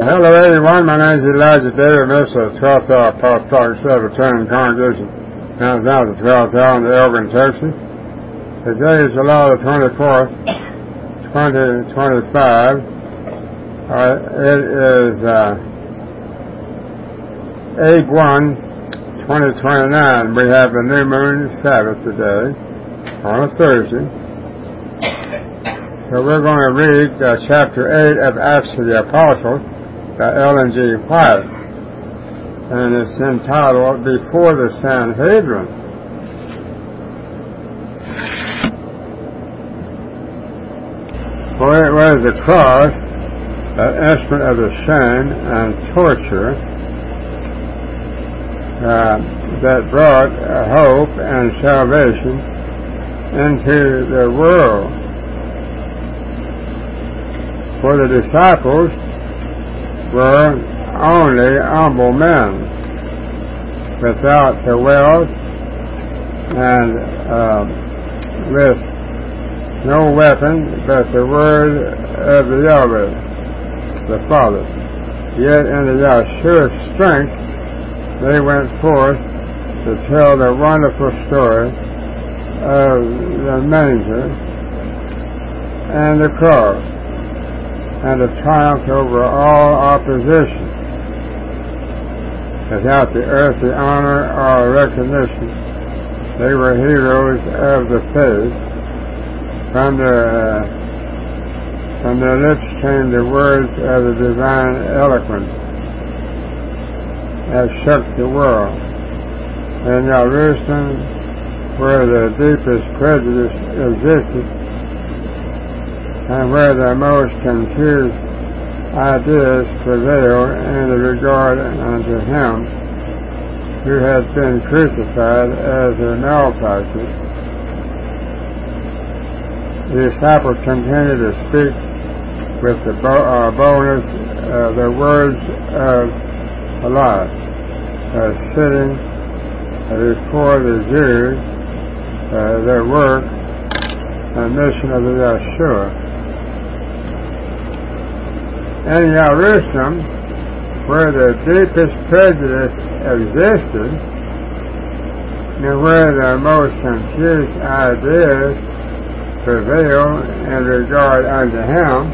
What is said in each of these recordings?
Hello everyone, my name is Elijah David, minister of the 12th Hour Apostolic Presbyterian Congregation, comes out of the 12th Hour in Elgin, Texas. Today is July the 24th, 2025. It is 8/1/2029. We have the new moon Sabbath today, on a Thursday. So we're going to read chapter 8 of Acts of the Apostles by Ellen G. White, and it's entitled Before the Sanhedrin. For it was the cross, an instrument of the shame and torture, that brought hope and salvation into the world. For the disciples were only humble men, without the wealth and with no weapon but the word of the Yahweh, the Father. Yet in the Yahshua's strength they went forth to tell the wonderful story of the manger and the cross, and the triumph over all opposition. Without the earthly honor or recognition, they were heroes of the faith. From their lips came the words of the divine eloquence that shook the world. In Jerusalem, where the deepest prejudice existed, and where the most confused ideas prevail in the regard unto him who has been crucified as a malefactor, the disciples continue to speak with the boldness the words of life, sitting before the Jews, the work and mission of the Yahshua. In Jerusalem, where the deepest prejudice existed, and where the most confused ideas prevail in regard unto him,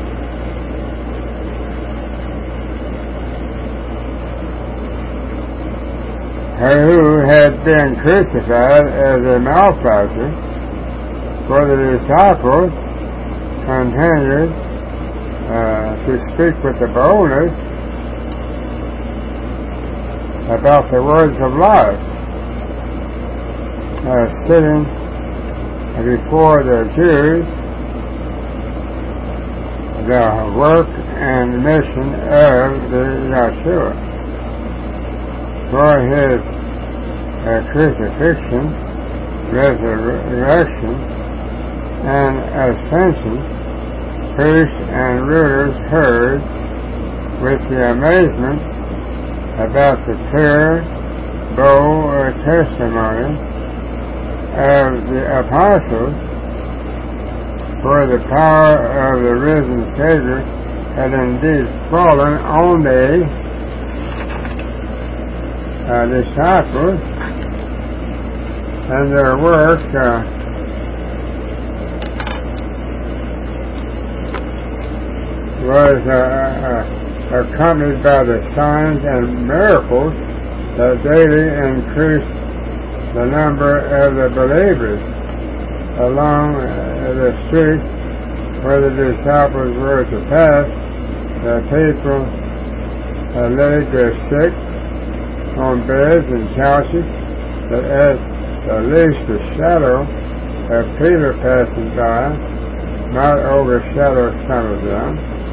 who had been crucified as a malefactor, for the disciples continued to speak with the boldness about the words of life, sitting before the Jews, the work and mission of the Yahshua. For his crucifixion, resurrection, and ascension, priests and rulers heard with the amazement about the clear, bold testimony of the apostles, for the power of the risen Savior had indeed fallen on the disciples, and their work was accompanied by the signs and miracles that daily increased the number of the believers along the streets where the disciples were to pass. The people laid their sick on beds and couches, that at least the shadow of Peter passing by might overshadow some of them.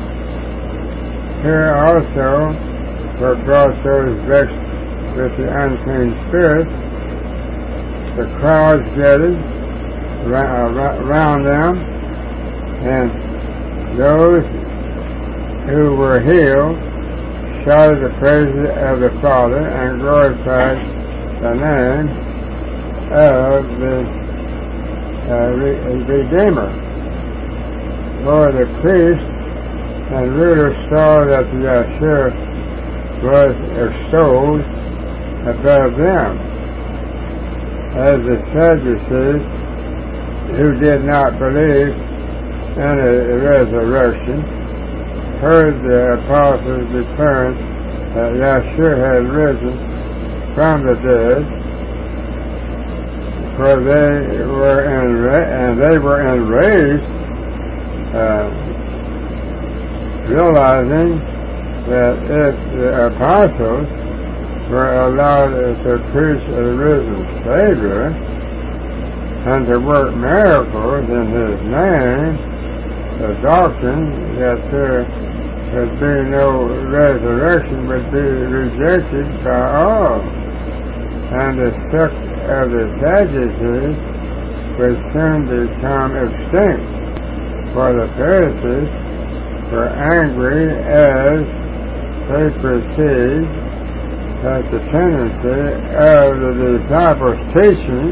Here also were brought those vexed with the unclean spirit. The crowds gathered around them, and those who were healed shouted the praises of the Father and glorified the name of the Redeemer. For the priest and rulers saw that the Yeshua was extolled above them, as the Sadducees, who did not believe in a resurrection, heard the apostles declaring that Yeshua had risen from the dead, for they were enraged, realizing that if the apostles were allowed to preach a risen Savior and to work miracles in His name, the doctrine that there would be no resurrection would be rejected by all, and the sect of the Sadducees would soon become extinct, for the Pharisees were angry as they perceived that the tendency of the disciples' teaching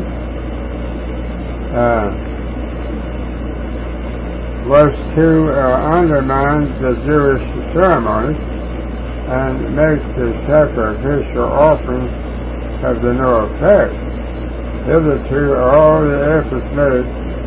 was to undermine the Jewish ceremonies and make the sacrificial offerings of the no effect. Hitherto, all the efforts made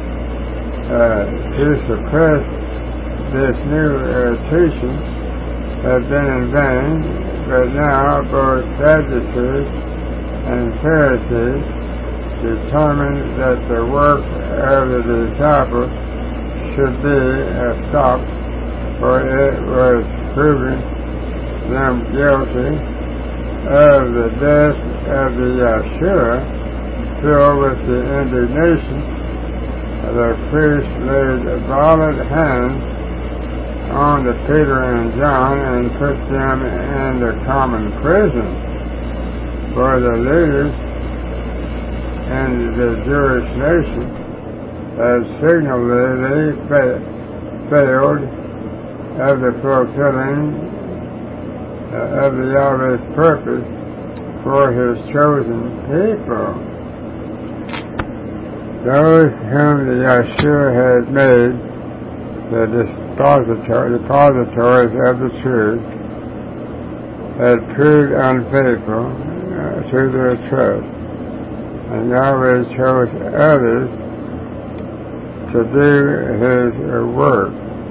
to suppress this new teaching have been in vain, but now both Sadducees and Pharisees determined that the work of the disciples should be stopped, for it was proving them guilty of the death of the Yeshua. Filled with the indignation, the priests laid violent hands on the Peter and John and put them in the common prison, for the leaders in the Jewish nation had signally failed of the fulfilling of the Yahweh's purpose for His chosen people. Those whom the Yeshua had made the depositories of the truth had proved unfaithful to their trust, and Yahweh chose others to do His work.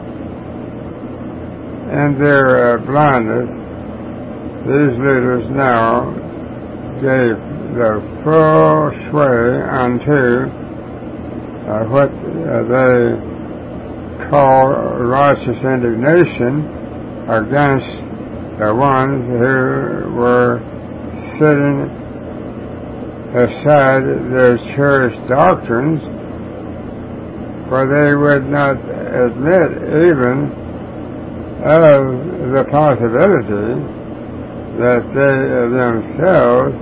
In their blindness, these leaders now gave the full sway unto what they call righteous indignation against the ones who were setting aside their cherished doctrines, for they would not admit even of the possibility that they themselves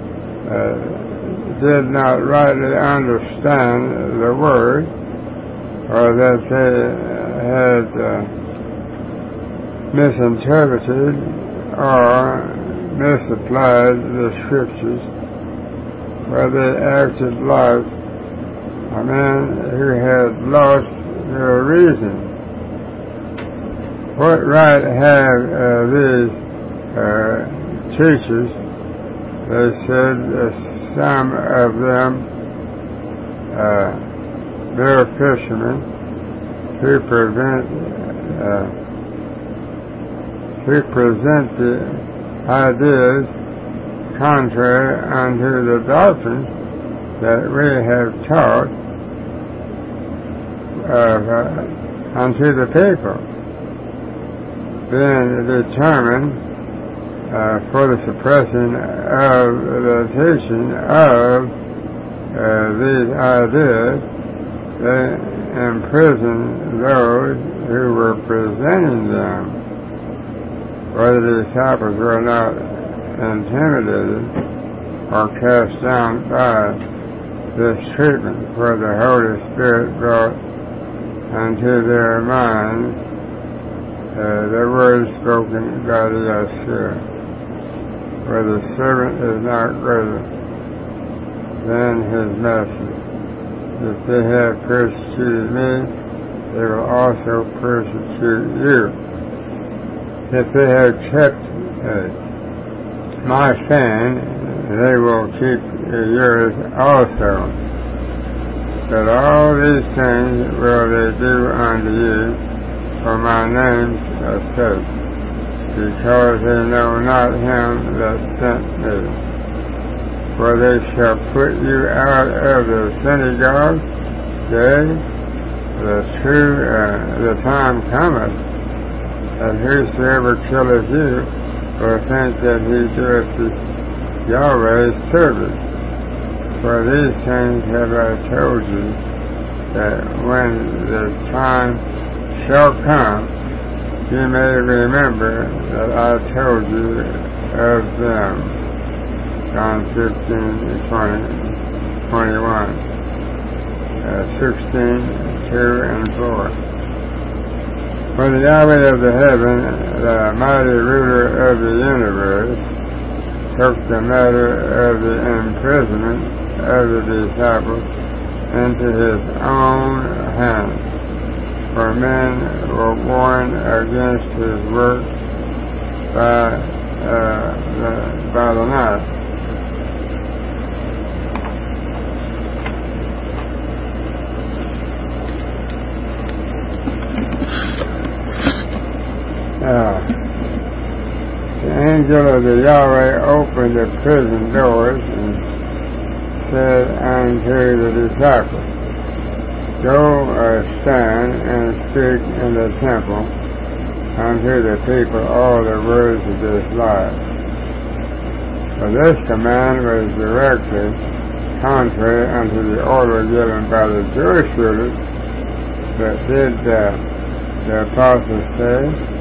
did not rightly understand the Word, or that they had misinterpreted or misapplied the Scriptures, where they acted like a man who had lost their reason. What right have these teachers, they said, some of them mere fishermen, to present the ideas contrary unto the doctrine that we have taught unto the people, being determined for the suppression of the teaching of these ideas. They imprisoned those who were presenting them, for the disciples were not intimidated or cast down by this treatment, for the Holy Spirit brought unto their minds the words spoken by the Yeshua. For the servant is not greater than his master. If they have persecuted me, they will also persecute you. if they have kept my saying, they will keep yours also. But all these things will they do unto you for my name's sake, because they know not him that sent me. For they shall put you out of the synagogue, the time cometh, that whosoever killeth you will think that he doeth the Yahweh's service. For these things have I told you, that when the time shall come, you may remember that I told you of them. John 15:20-21, 16:2-4. For the Yahweh of the heaven, the mighty ruler of the universe, took the matter of the imprisonment of the disciples into his own hands. For men were warned against his work by the night. The angel of the Yahweh opened the prison doors and said unto the disciples, Go stand and speak in the temple unto the people all the words of this life. For this command was directly contrary unto the order given by the Jewish rulers. But did the apostles say,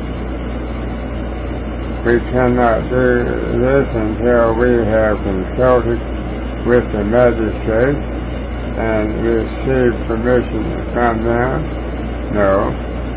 We cannot do this until we have consulted with the magistrates and received permission from them? No.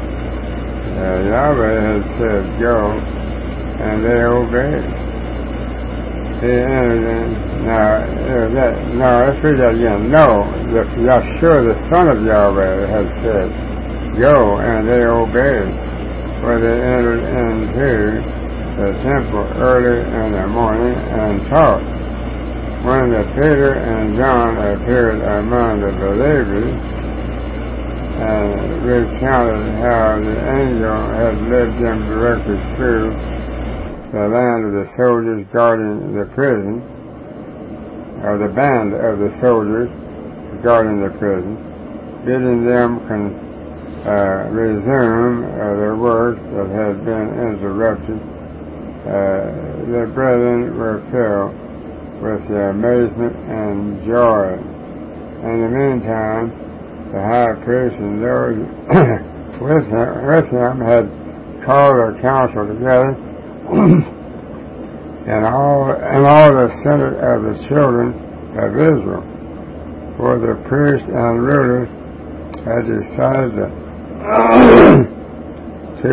Yahweh had said, Go, and they obeyed. He entered in. Let's read that again. No, Yahshua, the Son of Yahweh, had said, Go, and they obeyed. For they entered into the temple early in the morning and taught. When Peter and John appeared among the believers and recounted how the angel had led them directly through the land of the soldiers guarding the prison, or the band of the soldiers guarding the prison, bidding them resume their work that had been interrupted, the brethren were filled with the amazement and joy. In the meantime, the high priest and those with him had called a council together, and all the senate of the children of Israel. For the priests and rulers had decided to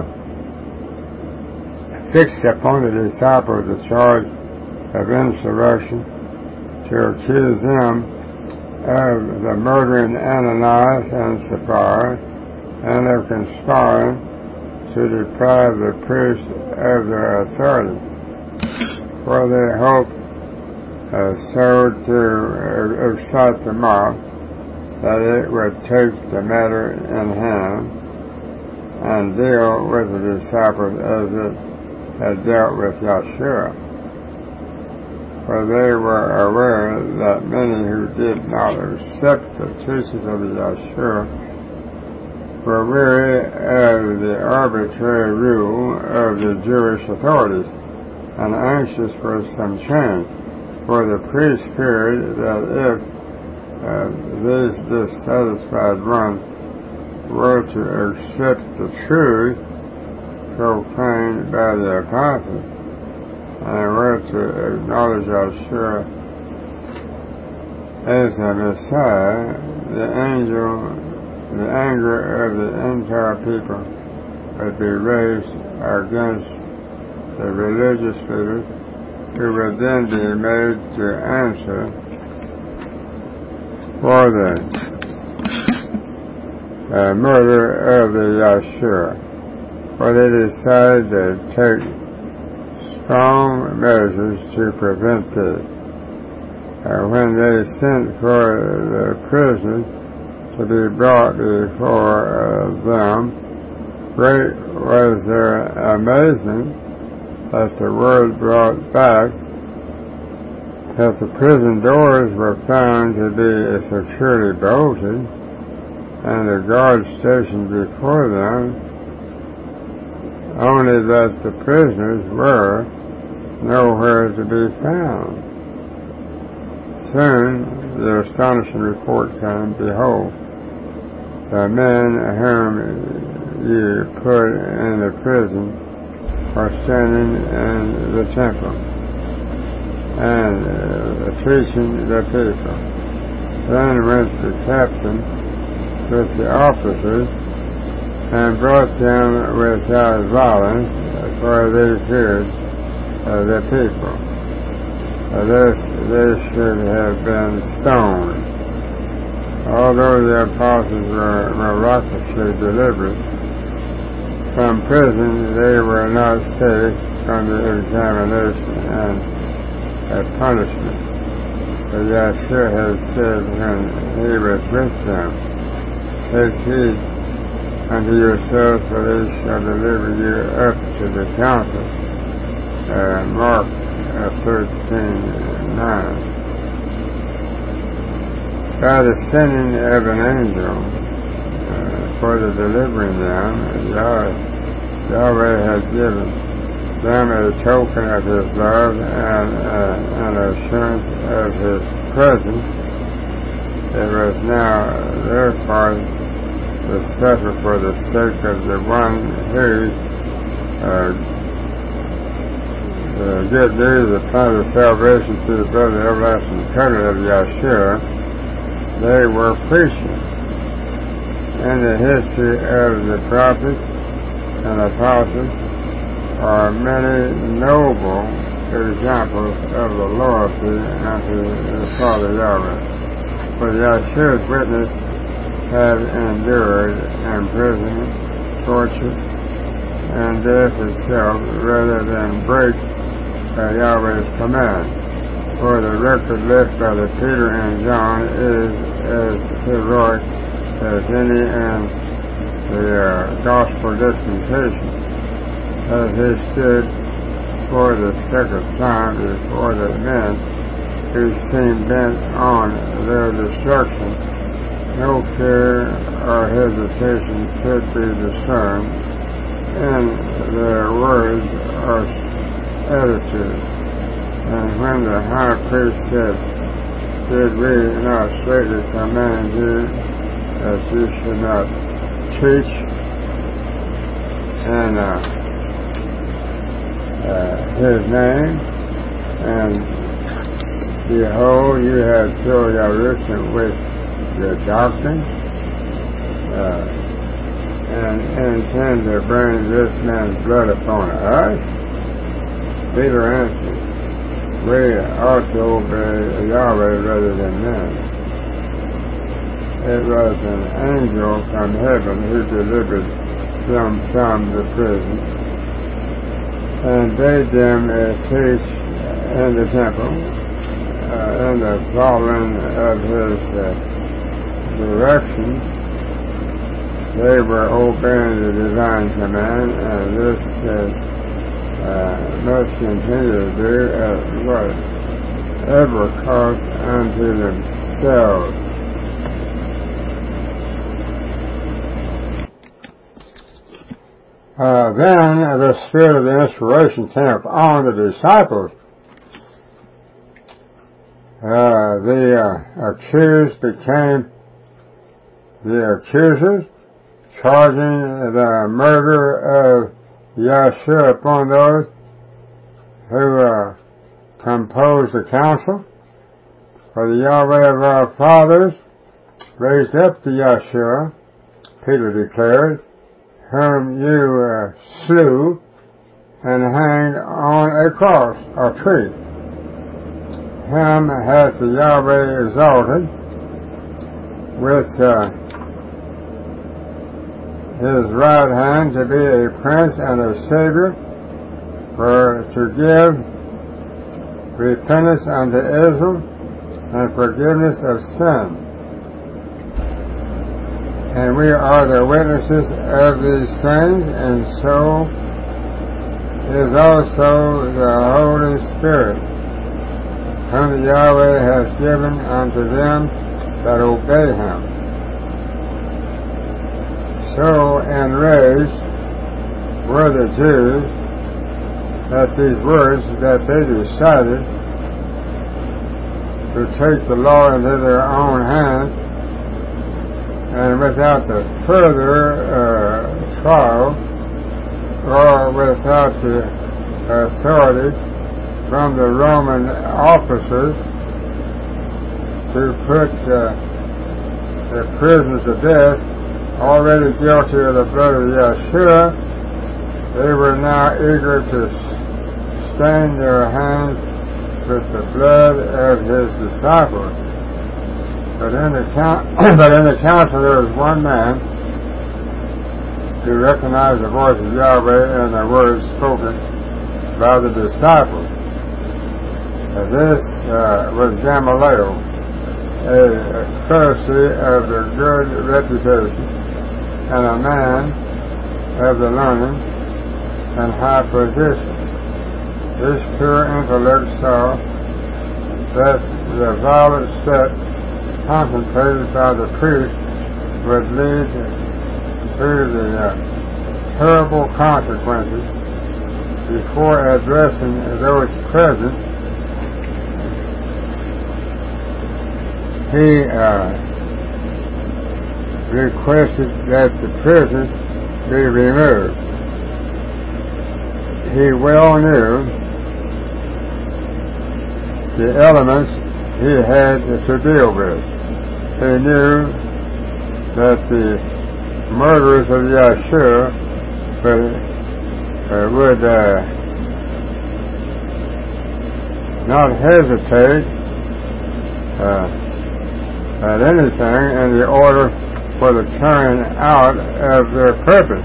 fix upon the disciples the charge of insurrection, to accuse them of the murdering Ananias and Sapphira, and of conspiring to deprive the priests of their authority. For they hoped so to excite the mob that it would take the matter in hand and deal with the disciples as it had dealt with Yahshua. For they were aware that many who did not accept the teachings of the Yahshua were weary of the arbitrary rule of the Jewish authorities and anxious for some change. For the priests feared that if these dissatisfied ones were to accept the truth proclaimed by the apostles, and were to acknowledge Yahshua as the Messiah, the anger of the entire people would be raised against the religious leaders, who would then be made to answer for the murder of the Yahshua. for they decided to take strong measures to prevent it. When they sent for the prisoners to be brought before them, great was their amazement as the word brought back that the prison doors were found to be securely bolted and the guards stationed before them, only that the prisoners were nowhere to be found. Soon the astonishing report came, behold, the men whom ye put in the prison are standing in the temple and teaching the people. Then went the captain with the officers and brought them without violence, for they feared the people. They should have been stoned. Although the apostles were miraculously delivered from prison, they were not safe from the examination and punishment. But Yeshua had said when he was with them, take heed unto yourselves, for they shall deliver you up to the council. Mark 13:9. By the sending of an angel for the delivering them, Yahweh has given them a token of His love and an assurance of His presence. It was now their part to suffer for the sake of the one who good news, the plan of salvation through the blood of the everlasting covenant of Yeshua, they were preaching. In the history of the prophets and apostles are many noble examples of the loyalty unto the Father Yahweh. For Yeshua's witness had endured imprisonment, torture, and death itself rather than break Yahweh's command. For the record left by the Peter and John is as heroic as any in the gospel dispensation, as he stood for the second time before the men who seemed bent on their destruction. No fear or hesitation could be discerned in their words or attitude. And when the high priest said, did we not straightly command you that you should not teach in His name? And behold, you have filled Jerusalem with your doctrine, and intend to bring this man's blood upon us? Peter answered, we ought to obey Yahweh rather than men. It was an angel from heaven who delivered them from the prison and bade them teach in the temple, in the following of his direction. They were obeying the divine command, and this must continue to do at whatever cost unto themselves. Then the spirit of the inspiration came upon the disciples. The accused became the accusers, charging the murder of Yeshua upon those who composed the council. For the Yahweh of our fathers raised up the Yeshua, Peter declared, whom you slew and hanged on a cross or tree. Him hath the Yahweh exalted with his right hand to be a prince and a savior, for to give repentance unto Israel and forgiveness of sin. And we are the witnesses of these things, and so is also the Holy Spirit, whom Yahweh hath given unto them that obey him. So enraged were the Jews at these words that they decided to take the law into their own hands, and without the further trial or without the authority from the Roman officers to put the prisoners to death, already guilty of the blood of Yeshua, they were now eager to stain their hands with the blood of his disciples. But in the council there was one man who recognized the voice of Yahweh and the words spoken by the disciples. And this was Gamaliel, a Pharisee of the good reputation, and a man of the learning and high position. This pure intellect saw that the violent step contemplated by the priest would lead to the terrible consequences. Before addressing those present, he requested that the prisoners be removed. He well knew the elements he had to deal with. He knew that the murderers of Yeshua would not hesitate at anything in the order for the carrying out of their purpose.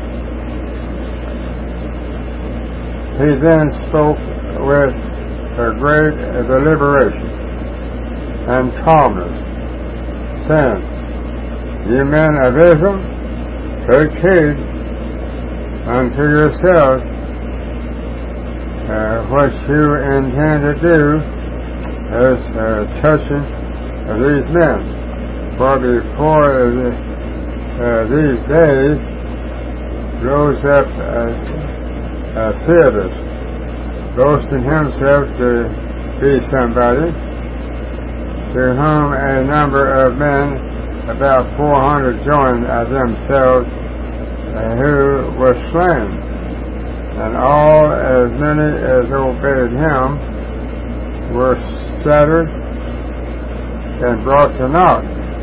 He then spoke with a great deliberation and calmness, saying, "Ye men of Israel, take heed unto yourselves what you intend to do as touching these men. For before these days rose up Theudas, boasting himself to be somebody, to whom a number of men, about 400, joined themselves, who was slain, and all as many as obeyed him were scattered and brought to naught.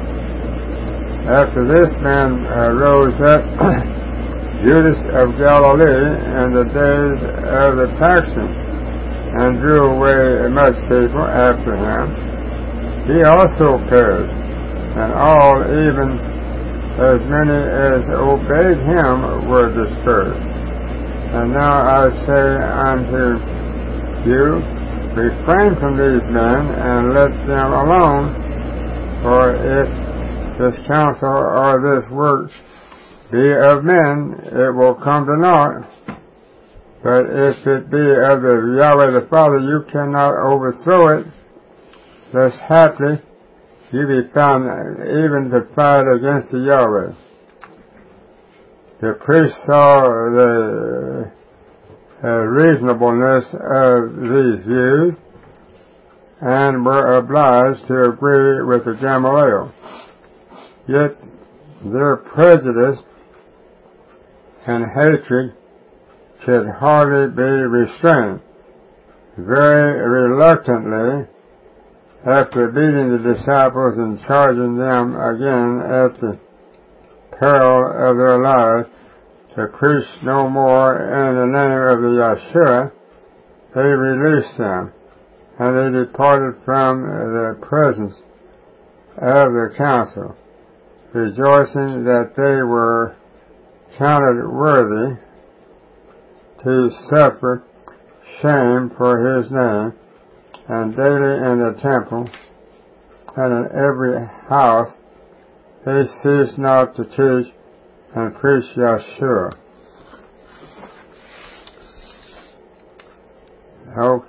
After this man rose up Judas of Galilee in the days of the taxing, and drew away much people after him. He also perished, and all, even as many as obeyed him, were dispersed. And now I say unto you, refrain from these men, and let them alone, for if this counsel or this work be of men, it will come to naught. But if it be of the Yahweh the Father, you cannot overthrow it, lest haply you be found even to fight against the Yahweh." The priests saw the reasonableness of these views, and were obliged to agree with the Gamaliel. Yet their prejudice and hatred could hardly be restrained. Very reluctantly, after beating the disciples and charging them again at the peril of their lives to preach no more in the name of the Yeshua, they released them, and they departed from the presence of the council, rejoicing that they were counted worthy to suffer shame for his name, and daily in the temple and in every house they ceased not to teach and preach Yeshua. Oh.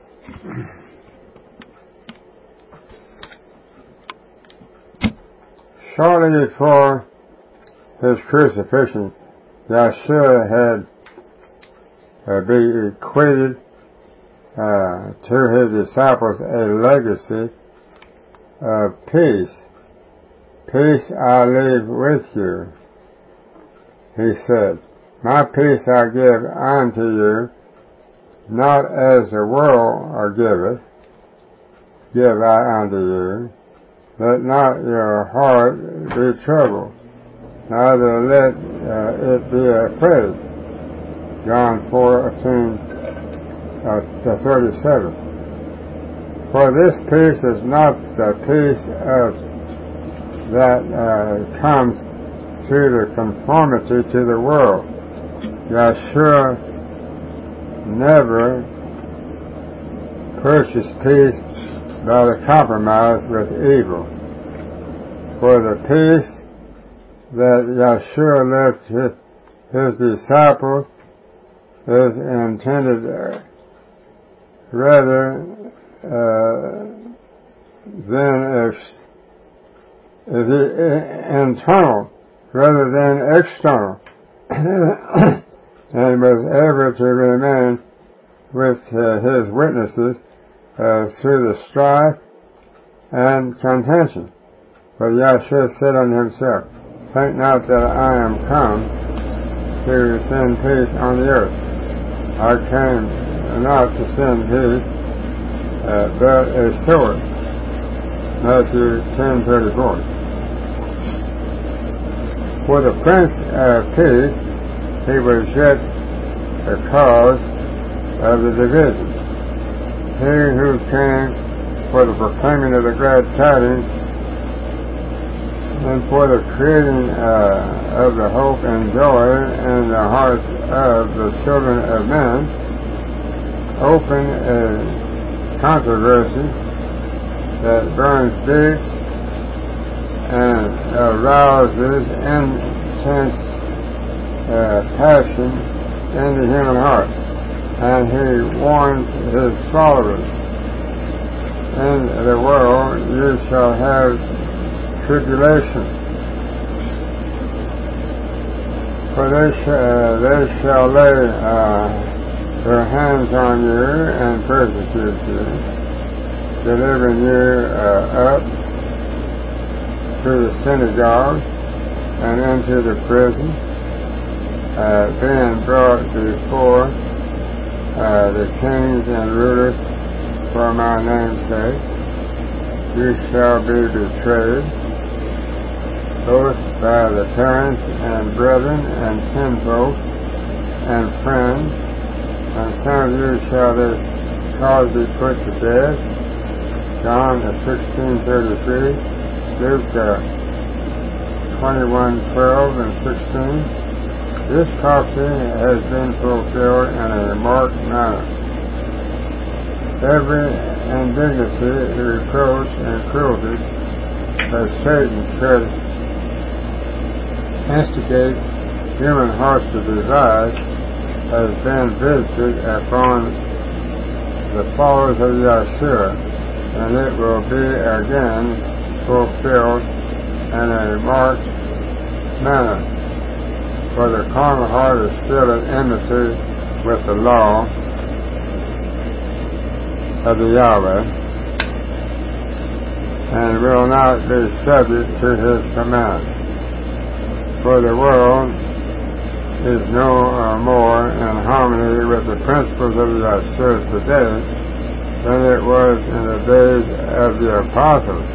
Shortly before his crucifixion, Yeshua had bequeathed to his disciples a legacy of peace. Peace I leave with you, he said. My peace I give unto you, not as the world giveth, give I unto you. Let not your heart be troubled, neither let it be afraid. John 14:37. For this peace is not the peace that comes through the conformity to the world. Yeshua never purchased peace by the compromise with evil. For the peace that Yeshua left his disciples is intended rather internal rather than external, and was ever to remain with his witnesses through the strife and contention. But Yeshua said unto himself, think not that I am come to send peace on the earth. I came not to send peace, but a sword. Matthew 10:34. For the Prince of Peace, he was yet the cause of the division. He who came for the proclaiming of the glad tidings and for the creating of the hope and joy in the hearts of the children of men, opened a controversy that burns deep and arouses intense passion in the human heart. And he warned his followers, in the world you shall have tribulation, for they shall lay their hands on you and persecute you, delivering you up to the synagogue and into the prison, being brought before the kings and rulers for my name's sake. You shall be betrayed, both by the parents and brethren and kinfolk and friends, and some of you shall they cause be put to death. John 16:33, Luke 21:12 and 16. This prophecy has been fulfilled in a marked manner. Every indignity, reproach, and cruelty that Satan could instigate human hearts to devise has been visited upon the followers of Yeshua, and it will be again fulfilled in a marked manner. For the carnal heart is still at enmity with the law of the Yahweh, and will not be subject to his command. For the world is no more in harmony with the principles of Yeshua today than it was in the days of the apostles.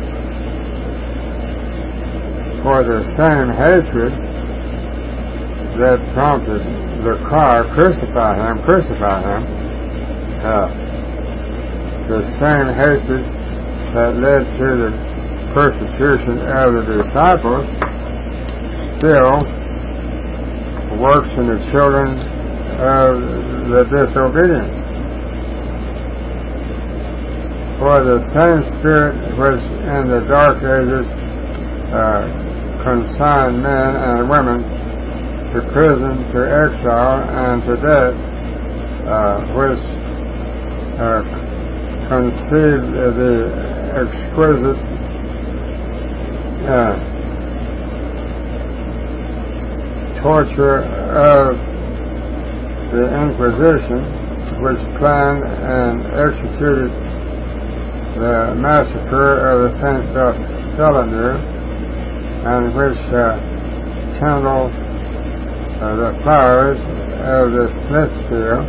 For the same hatred that prompted the cry, crucify him, the same hatred that led to the persecution of the disciples still works in the children of the disobedient. For the same spirit which in the dark ages consigned men and women to prison, to exile, and to death, which conceived the exquisite torture of the Inquisition, which planned and executed the massacre of the Saint Bartholomew, and which kindled the fires of the Smithfield,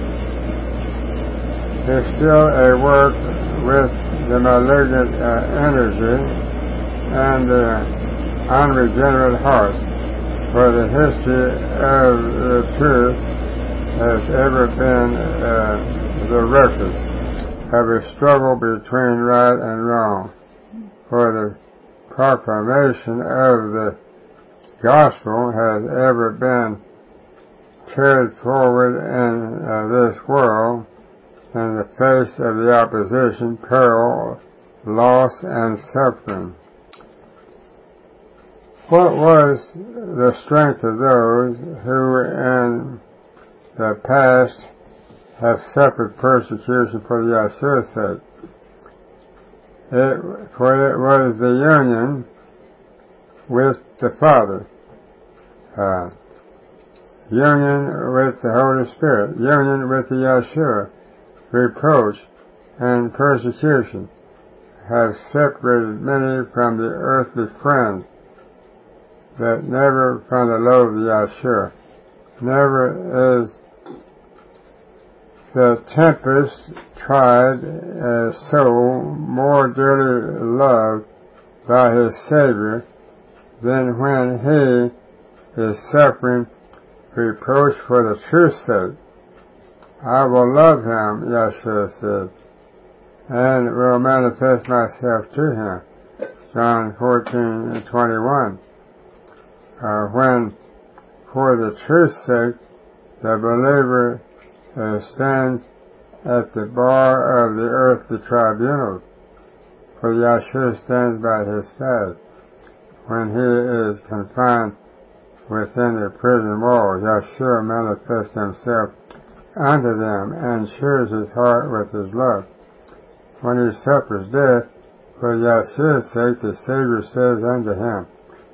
is still a work with the malignant energy and the unregenerate heart. For the history of the truth has ever been the record of a struggle between right and wrong. For the proclamation of the gospel has ever been carried forward in this world in the face of the opposition, peril, loss, and suffering. What was the strength of those who in the past have suffered persecution for the Yeshua's sake? For it was the union with the Father, union with the Holy Spirit, union with the Yeshua. Reproach and persecution have separated many from the earthly friends, that never from the love of Yeshua. Never is the tempest tried a soul more dearly loved by his Savior than when he is suffering reproach for the truth's sake. I will love him, Yeshua said, and will manifest myself to him. John 14:21. When, for the truth's sake, the believer stands at the bar of the earthly tribunals, for Yeshua stands by his side. When he is confined within the prison walls, Yeshua manifests himself unto them and cheers his heart with his love. When he suffers death, for Yeshua's sake, the Savior says unto him,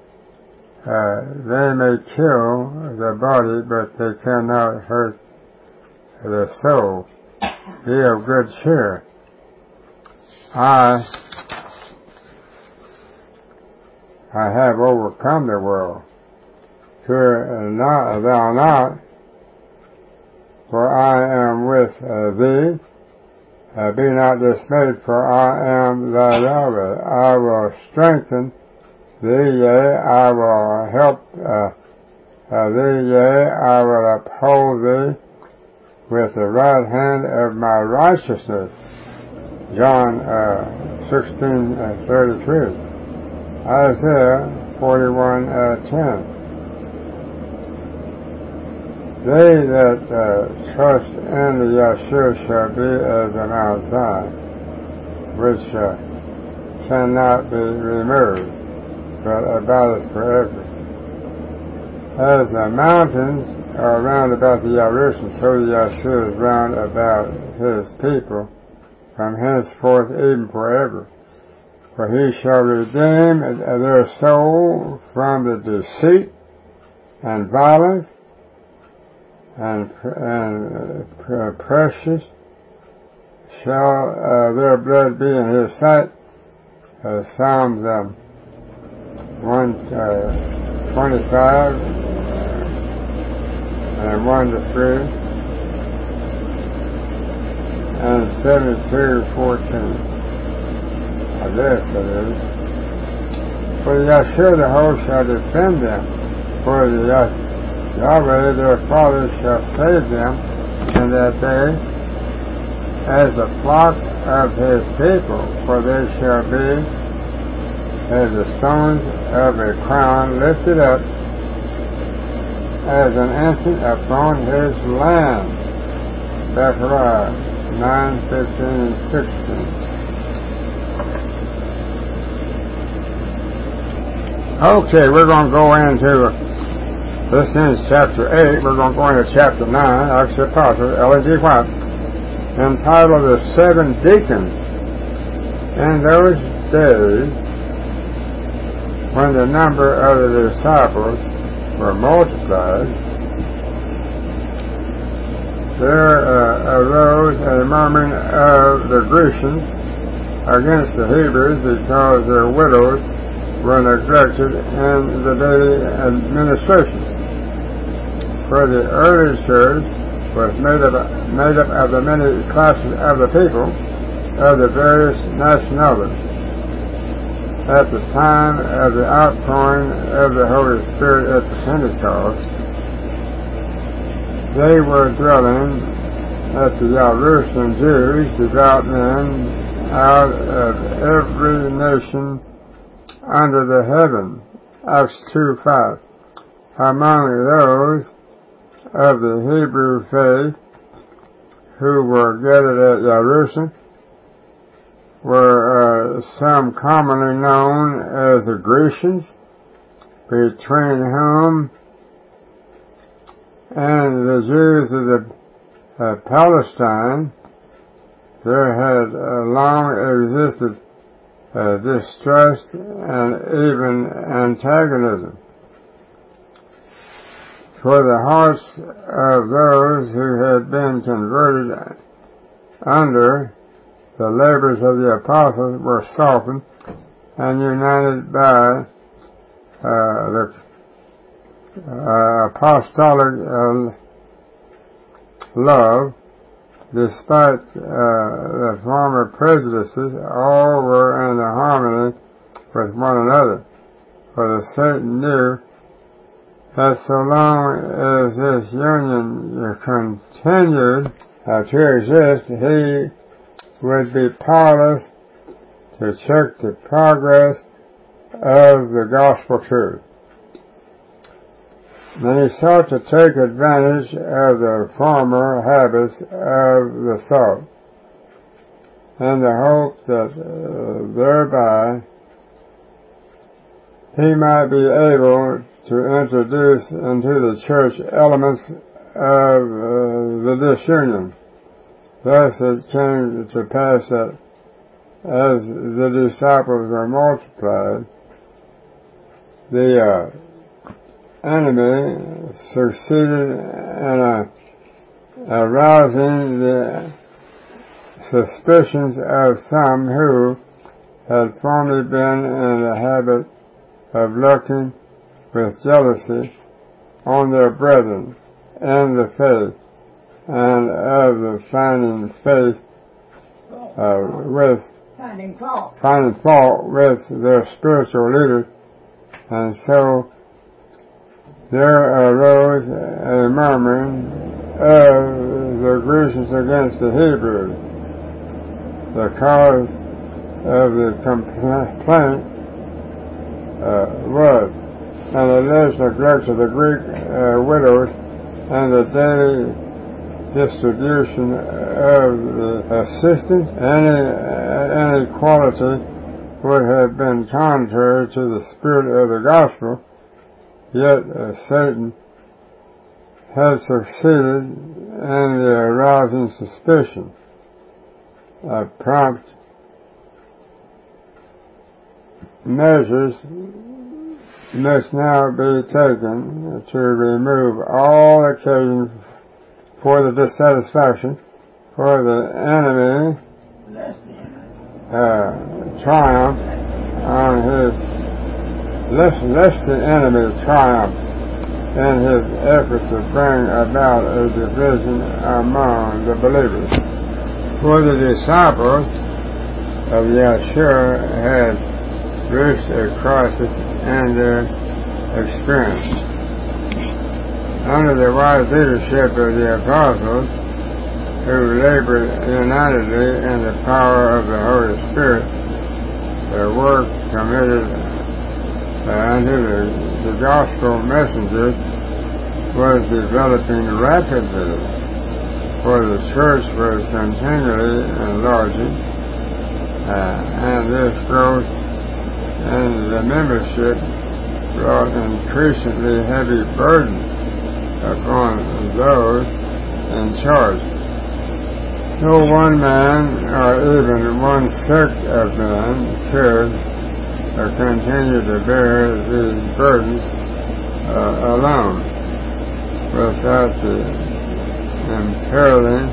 they may kill the body, but they cannot hurt the soul. Be of good cheer. I have overcome the world. Fear thou not, for I am with thee. Be not dismayed, for I am thy Yahweh. I will strengthen thee, yea, I will help thee, yea, I will uphold thee with the right hand of my righteousness. John 16:33. Isaiah 41:10. They that trust in the Yeshua shall be as a Mount Zion, which cannot be removed, but abideth forever. As the mountains are round about the Yerusham, so the Yeshua is round about his people, from henceforth even forever. For he shall redeem their soul from the deceit and violence, and precious shall their blood be in his sight. Psalms 125 and 1-3 and 72:14. I guess it is. For Yeshua the host shall defend them, for the Yahweh their Father shall save them, and that they, as the flock of his people, for they shall be as the stones of a crown lifted up as an instant upon his land. Zechariah 9:15 and 16. Okay, we're going to go into, this is chapter 8, we're going to go into chapter 9, Acts of the Apostles, Ellen G. White, entitled The Seven Deacons. In those days, when the number of the disciples were multiplied, there arose a murmuring of the Grecians against the Hebrews because their widows were neglected in the daily administration. For the early church was made up of the many classes of the people of the various nationalities. At the time of the outpouring of the Holy Spirit at the Pentecost, they were dwelling at the Jerusalem Jews, devout men out of every nation under the heaven. Acts 2:5. Among those of the Hebrew faith who were gathered at Jerusalem were some commonly known as the Grecians, between whom and the Jews of the Palestine there had long existed distrust and even antagonism. For the hearts of those who had been converted under the labors of the apostles were softened and united by the apostolic love. Despite the former prejudices, all were in harmony with one another, for the Satan knew that so long as this union continued to exist, he would be powerless to check the progress of the gospel truth. Then he sought to take advantage of the former habits of the salt, in the hope that thereby he might be able to introduce into the church elements of the disunion. Thus it came to pass that as the disciples were multiplied, the enemy succeeded in arousing the suspicions of some who had formerly been in the habit of looking with jealousy on their brethren in the faith, and of the finding fault with their spiritual leaders, and so there arose a murmuring of the Grecians against the Hebrews. The cause of the complaint was an alleged neglect of the Greek widows and the daily distribution of the assistance. Any quality would have been contrary to the spirit of the gospel, yet Satan had succeeded in the arousing suspicion. Prompt measures must now be taken to remove all occasion for the dissatisfaction, for the enemy triumph on his lest the enemy triumph in his effort to bring about a division among the believers. For the disciples of Yeshua had reached a crisis in their experience. Under the wise leadership of the apostles, who labored unitedly in the power of the Holy Spirit, their work committed unto the gospel messengers was developing rapidly, for the church was continually enlarging, and this growth in the membership brought increasingly heavy burdens upon those in charge. No one man or even one sect of men could continue to bear these burdens alone without imperiling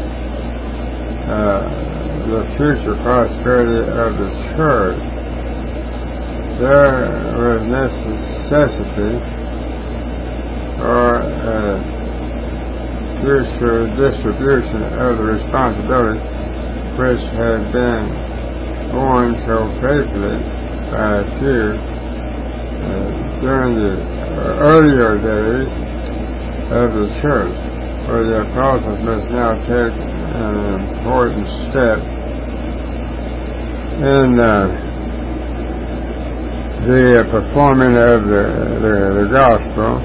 the future prosperity of the church. There was necessity for future distribution of the responsibility which had been borne so faithfully by a few during the earlier days of the church, where the apostles must now take an important step in the performing of the gospel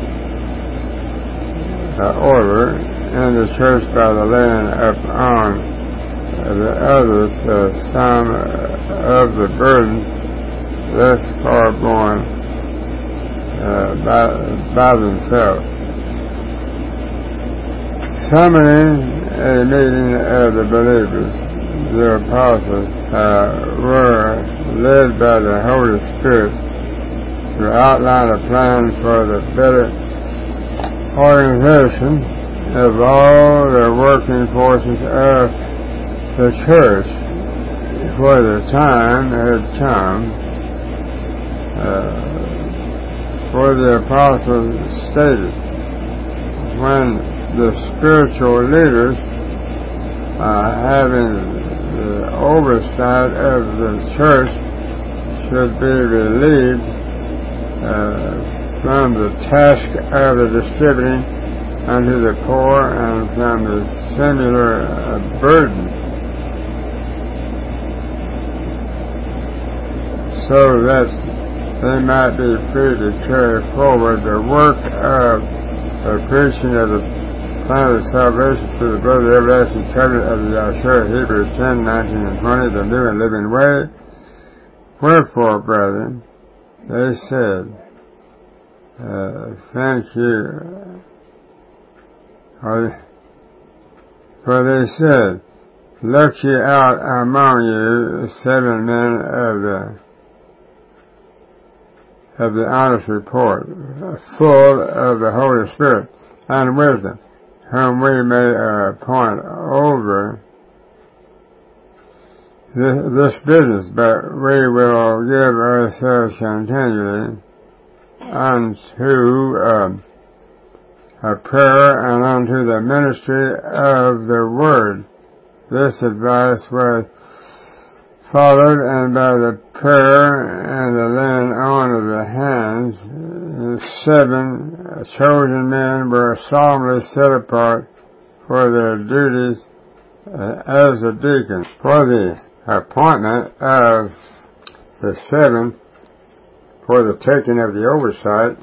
order in the church by the laying upon the others some of the burden thus far borne by themselves. Summoning a meeting of the believers, the apostles were led by the Holy Spirit to outline a plan for the better organization of all the working forces of the church, for the time had come for the apostles stated, when the spiritual leaders having the oversight of the church should be relieved from the task of the distributing unto the poor and from the similar burden, so that they might be free to carry forward the work of the preaching of the plan of salvation through the blood of the everlasting covenant of the Yahshua, Hebrews 10, 19 and 20, the new and living way. Wherefore, brethren, they said, thank you. For they said, look ye out among you 7 men of the honest report, full of the Holy Spirit and wisdom, whom we may appoint over this business, but we will give ourselves continually unto a prayer and unto the ministry of the word. This advice was followed, and by the prayer and the laying on of the hands, 7 chosen men were solemnly set apart for their duties as a deacon. For the appointment of the 7 for the taking of the oversight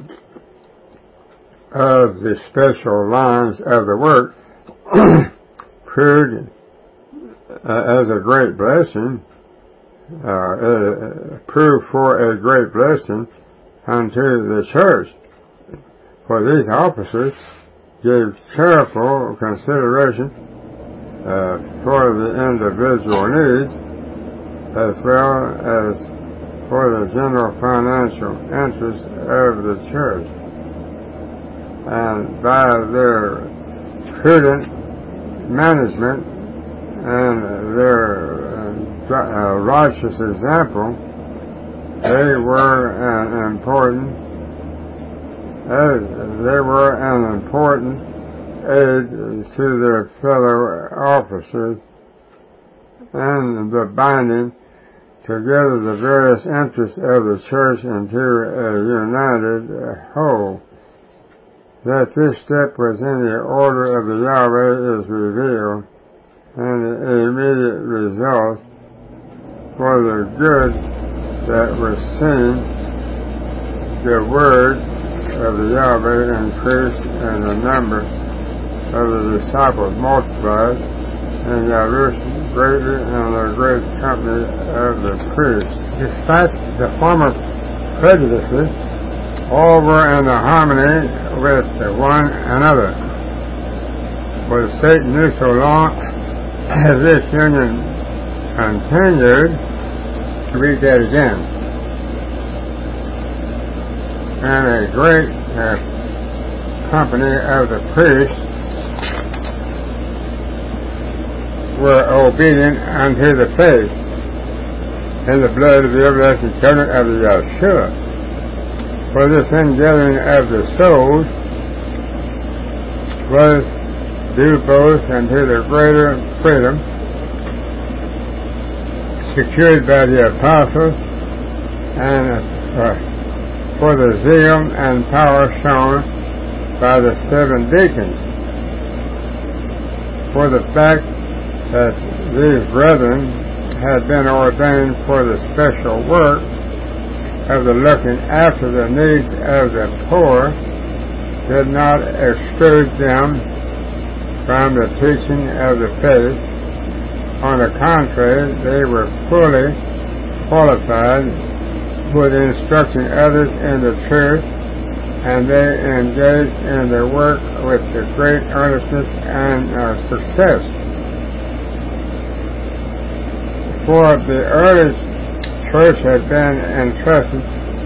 of the special lines of the work proved as a great blessing, proved for a great blessing unto the church. For these officers gave careful consideration for the individual needs as well as for the general financial interests of the church. And by their prudent management and their righteous example, they were an important aid to their fellow officers and the binding together the various interests of the church into a united whole. That this step was in the order of the Yahweh is revealed, and the immediate result for the good that was seen, the word of the Yahweh increased and the number of the disciples multiplied in Jerusalem greatly and the great company of the priests. Despite the former prejudices, all were in harmony with one another. For Satan knew so long as this union continued, to read that again, and a great company of the priests were obedient unto the faith in the blood of the everlasting covenant of the Yahshua. For this ingathering of the souls was due both unto the greater freedom secured by the apostles and for the zeal and power shown by the 7 deacons. For the fact that these brethren had been ordained for the special work of the looking after the needs of the poor did not exclude them from the teaching of the faith. On the contrary, they were fully qualified with instructing others in the truth, and they engaged in their work with the great earnestness and success. For the early church had been entrusted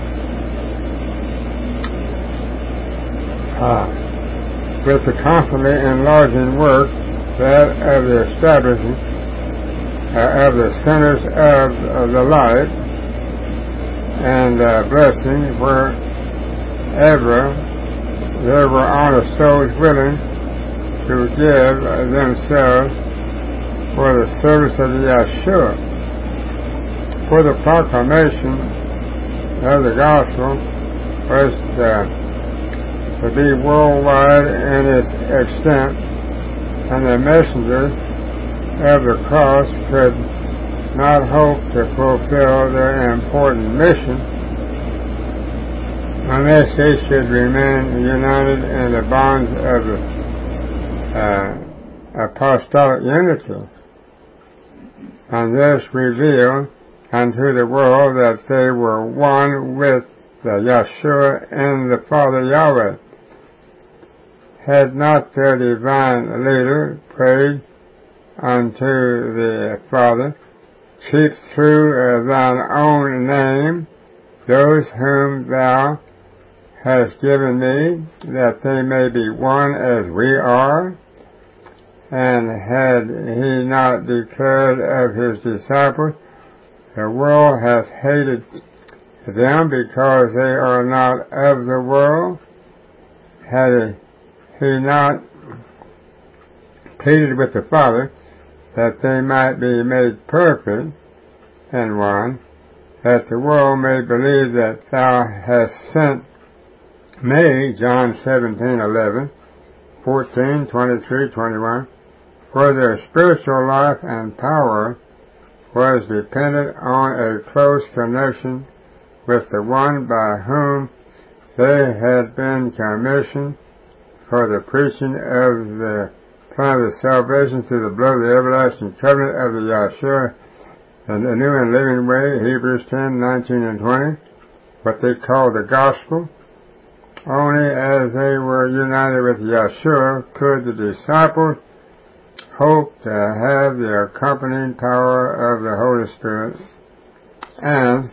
with the constantly enlarging work, that of the establishing of the centers of the light and blessing, wherever there were honest souls willing to give themselves for the service of the Yahshua. For the proclamation of the gospel was to be worldwide in its extent, and the messengers of the cross could not hope to fulfill their important mission unless they should remain united in the bonds of the apostolic unity, and thus reveal unto the world that they were one with the Yahshua and the Father Yahweh. Had not their divine leader prayed unto the Father, keep through thine own name those whom thou hast given me, that they may be one as we are? And had he not declared of his disciples, the world hath hated them because they are not of the world? Had he not pleaded with the Father that they might be made perfect in one, that the world may believe that thou hast sent me, John 17:11, 14, 23, 21, for their spiritual life and power was dependent on a close connection with the one by whom they had been commissioned for the preaching of the plan of salvation through the blood of the everlasting covenant of the Yahshua and the new and living way, Hebrews 10, 19, and 20, what they call the gospel. Only as they were united with Yahshua could the disciples hope to have the accompanying power of the Holy Spirit and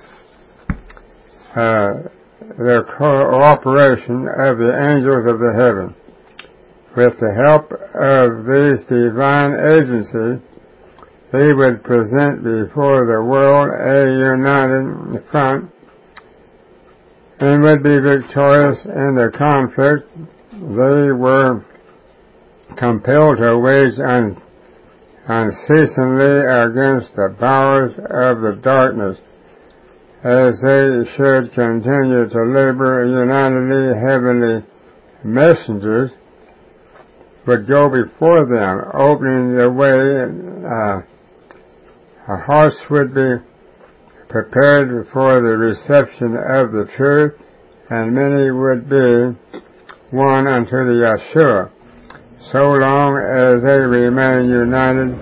the cooperation of the angels of the heaven. With the help of these divine agencies, they would present before the world a united front and would be victorious in the conflict they were compelled to wage unceasingly against the powers of the darkness, as they should continue to labor unitedly. Heavenly messengers would go before them, opening the way. Our hearts would be prepared for the reception of the truth, and many would be one unto the Yeshua, so long as they remain united.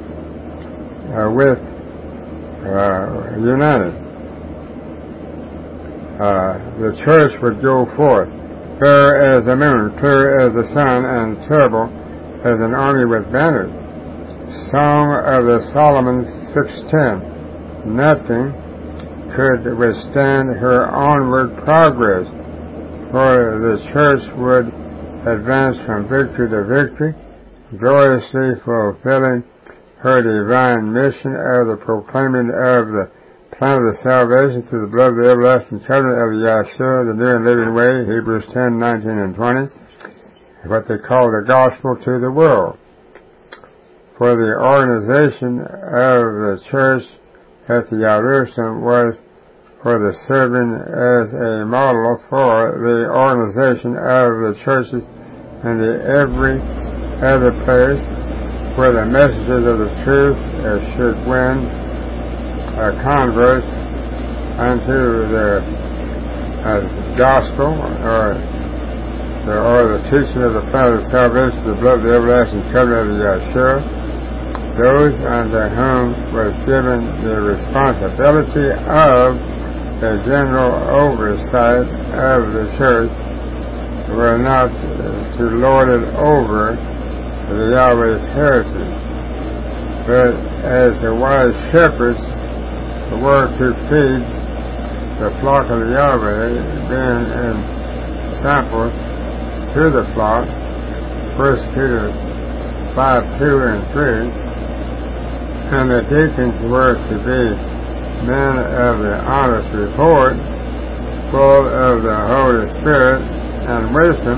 The church would go forth, clear as the moon, clear as the sun, and terrible as an army with banners. Song of the Solomon 6:10. Nothing could withstand her onward progress, for the church would advance from victory to victory, gloriously fulfilling her divine mission of the proclaiming of the plan of the salvation through the blood of the everlasting covenant of Yeshua, the new and living way, Hebrews 10:19 and 20, what they call the gospel to the world. For the organization of the church at the Jerusalem was for the serving as a model for the organization of the churches in every other place where the messages of the truth should win converts unto the gospel or the teaching of the plan of salvation, the blood of the everlasting covenant of Yeshua, those unto whom was given the responsibility of the general oversight of the church were not to lord it over the Yahweh's heritage, but as the wise shepherds were to feed the flock of the Yahweh, being in samples to the flock, 1 Peter 5:2 and 3, and the deacons were to be men of the honest report, full of the Holy Spirit and wisdom.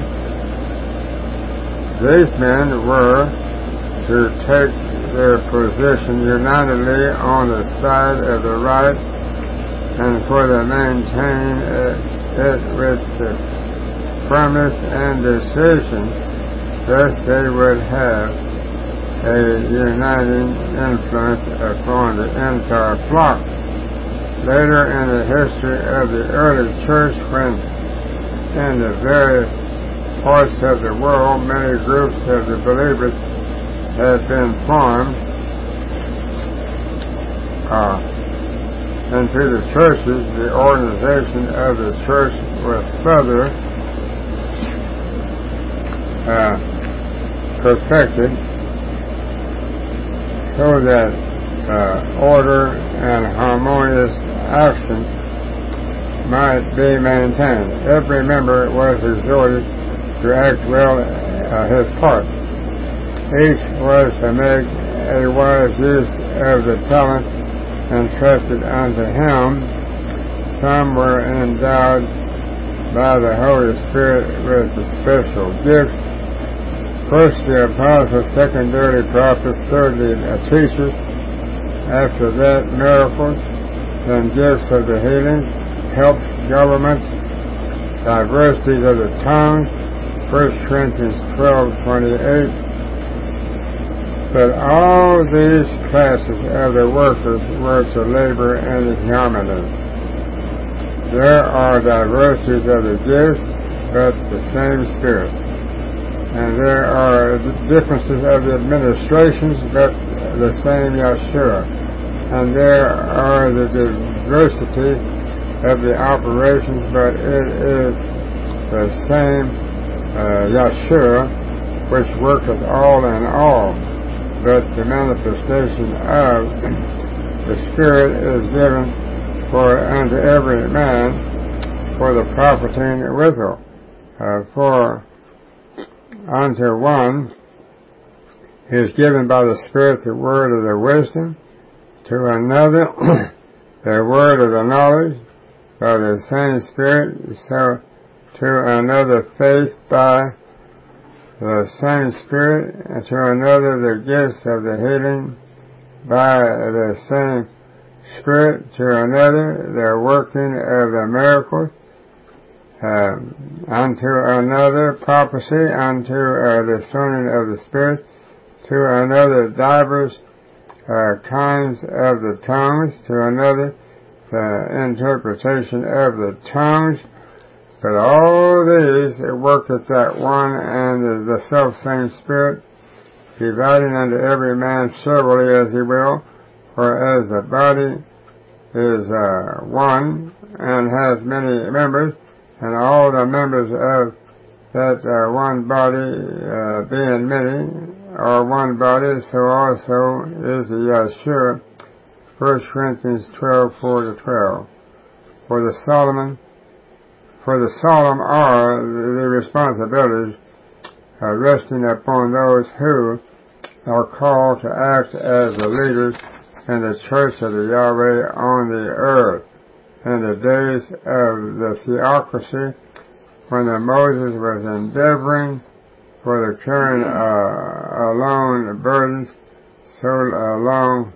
These men were to take their position unitedly on the side of the right, and for to maintain it with the firmness and decision. Thus they would have a uniting influence upon the entire flock. Later in the history of the early church, when in the various parts of the world many groups of the believers had been formed into the churches, the organization of the church was further perfected so that order and harmonious action might be maintained. Every member was exhorted to act well his part. Each was to make a wise use of the talent entrusted unto him. Some were endowed by the Holy Spirit with the special gifts. First the apostles, secondarily prophets, thirdly teachers, after that miracles, then gifts of the healings, helps, governments, diversities of the tongues, 1 Corinthians 12:28. But all these classes of the workers were to labor in harmony. There are diversities of the gifts, but the same Spirit. And there are differences of the administrations, but the same Yeshua. And there are the diversity of the operations, but it is the same Yeshua, which worketh all in all. But the manifestation of the Spirit is given for unto every man for the profiting withal. For unto one is given by the Spirit the word of the wisdom, to another the word of the knowledge by the same Spirit, so to another faith by the same Spirit, and to another the gifts of the healing by the same Spirit, to another the working of the miracles, unto another prophecy, unto the discerning of the Spirit, to another divers kinds of the tongues, to another the interpretation of the tongues, But all these worketh that one and the selfsame Spirit, dividing unto every man severally as he will. For as the body is one, and has many members, and all the members of that one body, being many, are one body, so also is the Yeshua. 1 Corinthians 12:4-12. For the solemn are the responsibilities resting upon those who are called to act as the leaders in the church of the Yahweh on the earth. In the days of the theocracy, when Moses was endeavoring for the carrying alone burdens so long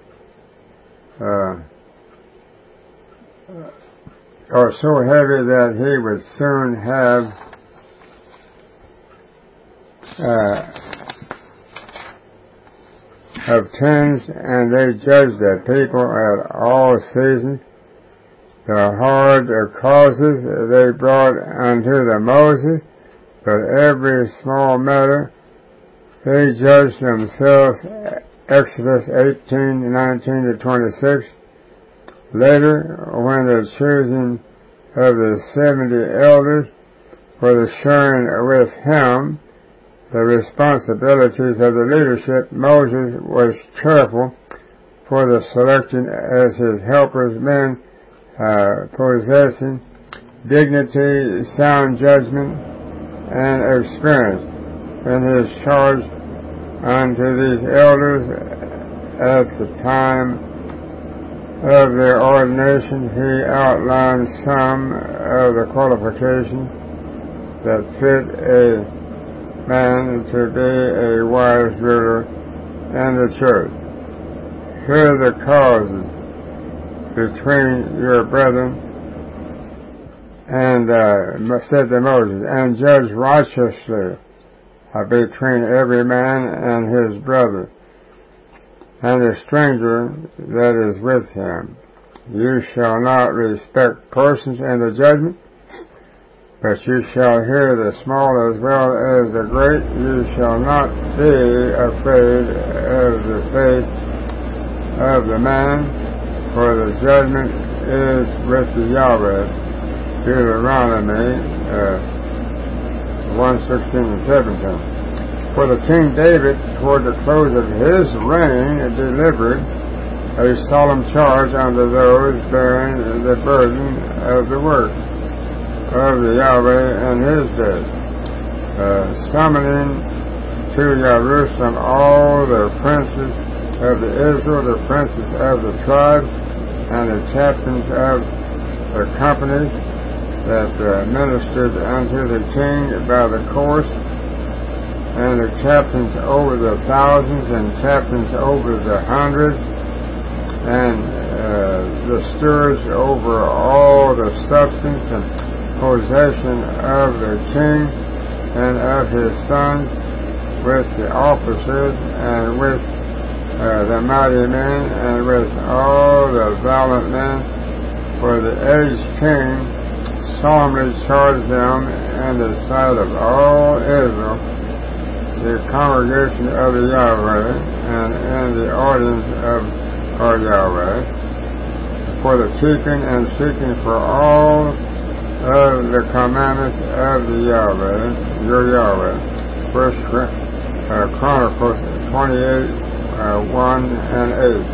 or so heavy that he would soon have obtained, and they judged the people at all seasons. The hard causes they brought unto the Moses, but every small matter they judged themselves. Exodus 18:19-26. Later, when the choosing of the 70 elders for the sharing with him the responsibilities of the leadership, Moses was careful for the selecting as his helpers men possessing dignity, sound judgment, and experience. In his charge unto these elders at the time of their ordination, he outlined some of the qualifications that fit a man to be a wise ruler in the church. Here are the causes between your brethren, and said to Moses, and judge righteously between every man and his brother, and the stranger that is with him. You shall not respect persons in the judgment, but you shall hear the small as well as the great. You shall not be afraid of the face of the man, for the judgment is with the Yahweh. Deuteronomy 1:16-17. For the King David, toward the close of his reign, delivered a solemn charge unto those bearing the burden of the work of the Yahweh in his day, summoning to Jerusalem all the princes of Israel, the princes of the tribes, and the captains of the companies that ministered unto the king by the course, and the captains over the thousands, and captains over the hundreds, and the stewards over all the substance and possession of the king and of his sons, with the officers, and with the mighty men, and with all the valiant men. For the aged king solemnly charged them in the sight of all Israel, the congregation of the Yahweh, and in the audience of our Yahweh, for the keeping and seeking for all of the commandments of the Yahweh, your Yahweh. 1 Chronicles 28:1-8.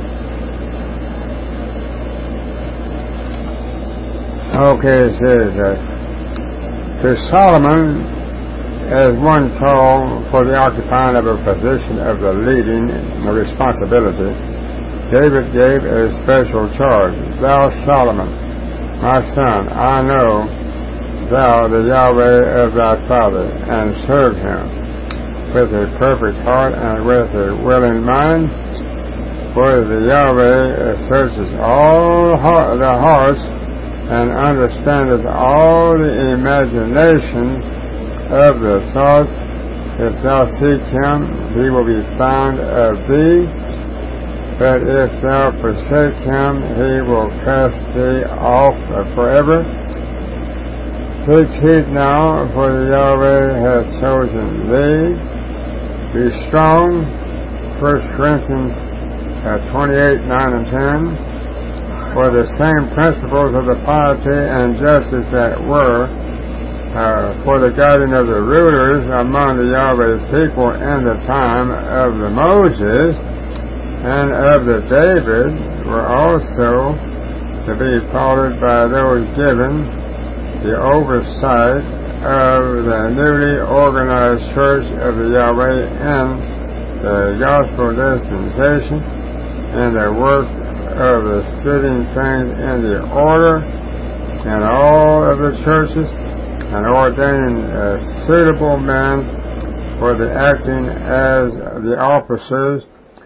Okay, it says to Solomon, as one called for the occupying of a position of the leading responsibility, David gave a special charge. Thou, Solomon, my son, I know thou the Yahweh of thy father, and serve him with a perfect heart and with a willing mind, for the Yahweh searches all the hearts and understandeth all the imaginations of the thoughts. If thou seek him, he will be found of thee, but if thou forsake him, he will cast thee off forever. Take heed now, for the Yahweh hath chosen thee. Be strong. 1 Corinthians 28, 9 and 10. For the same principles of the piety and justice that were for the guiding of the rulers among the Yahweh's people in the time of the Moses and of the David were also to be followed by those given the oversight of the newly organized church of the Yahweh in the gospel dispensation and the work of the setting things in the order in all of the churches and ordaining suitable men for the acting as the officers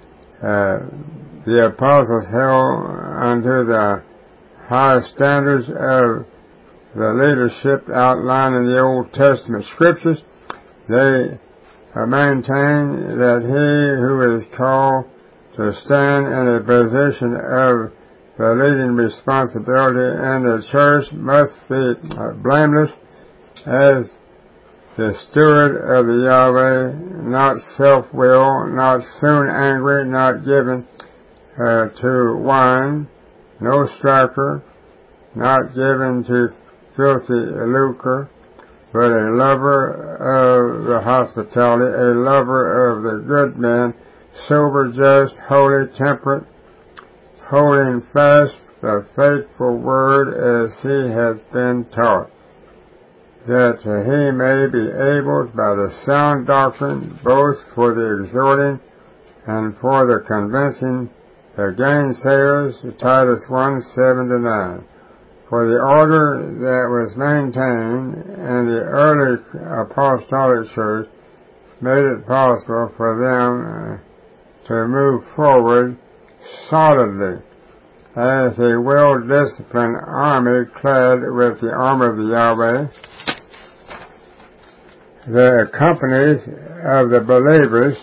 the apostles held unto the high standards of the leadership outlined in the Old Testament scriptures. They maintain that he who is called to stand in a position of the leading responsibility in the church must be blameless as the steward of the Yahweh, not self-willed, not soon angry, not given to wine, no striker, not given to filthy lucre, but a lover of the hospitality, a lover of the good man, sober, just, holy, temperate, holding fast the faithful word as he hath been taught, that he may be able by the sound doctrine, both for the exhorting and for the convincing the gainsayers, Titus 1, 7-9. For the order that was maintained in the early apostolic church made it possible for them to move forward solidly as a well-disciplined army clad with the armor of the Yahweh. The companies of the believers,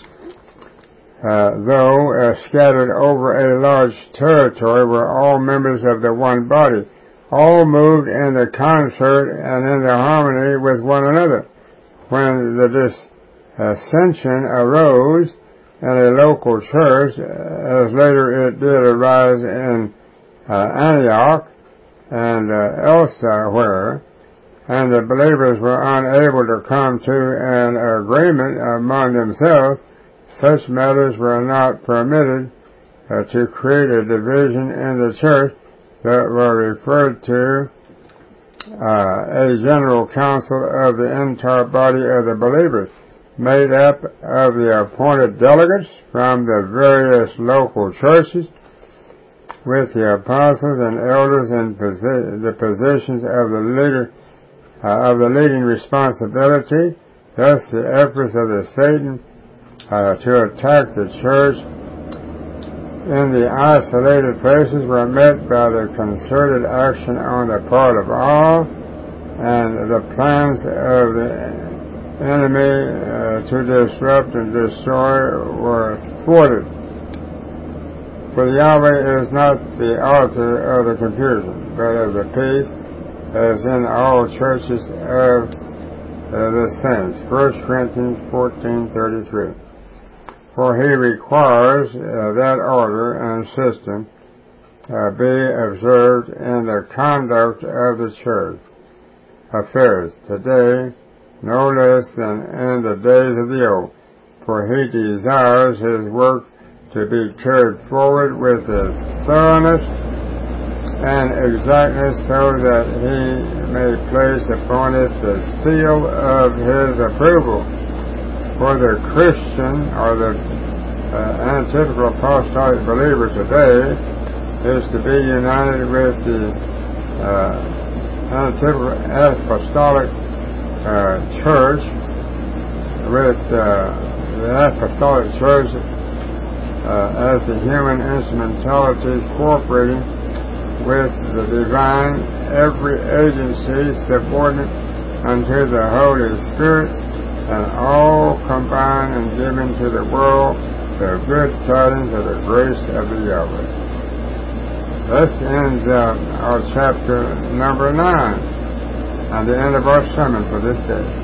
though scattered over a large territory, were all members of the one body. All moved in the concert and in the harmony with one another. When the dissension arose in a local church, as later it did arise in Antioch and elsewhere, and the believers were unable to come to an agreement among themselves, such matters were not permitted to create a division in the church, that were referred to a general council of the entire body of the believers, made up of the appointed delegates from the various local churches, with the apostles and elders in the positions of the leader of the leading responsibility. Thus, the efforts of the Satan to attack the church in the isolated places were met by the concerted action on the part of all, and the plans of the enemy to disrupt and destroy were thwarted. For the Yahweh is not the author of the confusion, but of the peace, as in all churches of the saints. 1 Corinthians 14:33. For he requires that order and system be observed in the conduct of the church affairs today, no less than in the days of the old. For he desires his work to be carried forward with thoroughness and exactness, so that he may place upon it the seal of his approval. For the Christian, or the antitypical apostolic believer today, is to be united with the antitypical apostolic church, with the apostolic church as the human instrumentalities cooperating with the divine, every agency subordinate unto the Holy Spirit, and all combined and given to the world the good tidings of the grace of the Yahweh. This ends our chapter number 9. the end of our sermon for this day.